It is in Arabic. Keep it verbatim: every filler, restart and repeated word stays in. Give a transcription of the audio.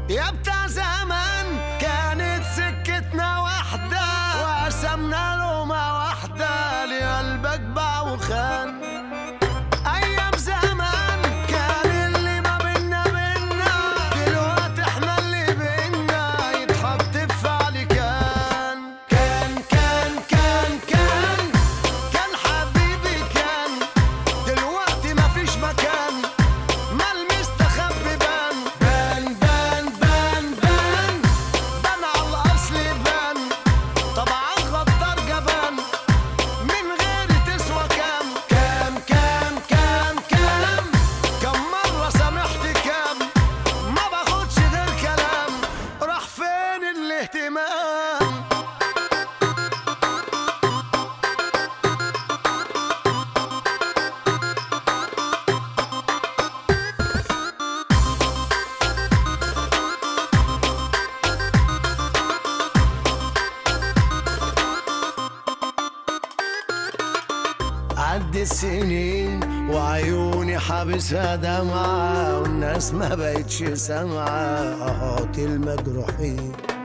يا بتاع زمان كانت سكتنا واحدة وقسمنا لقمة واحدة لقلبك باع وخان. أيام زمان كان اللي ما بينا بينا، دلوقتي احنا اللي بينا يتحط في فعل كان. كان كان كان كان كان حبيبي كان، دلوقتي مفيش مكان، ما المستخبي بان. بان بان بان بان بان على الأصل بان، طبعا غدار جبان من غير تسوى كام. كام كام كام كام كم مرة سامحت كام، ما باخدش غير كلام، راح فين الاهتمام؟ عدي السنين وعيوني حابسها دمعة، والناس ما بقتش سامعة آهات المجروحين.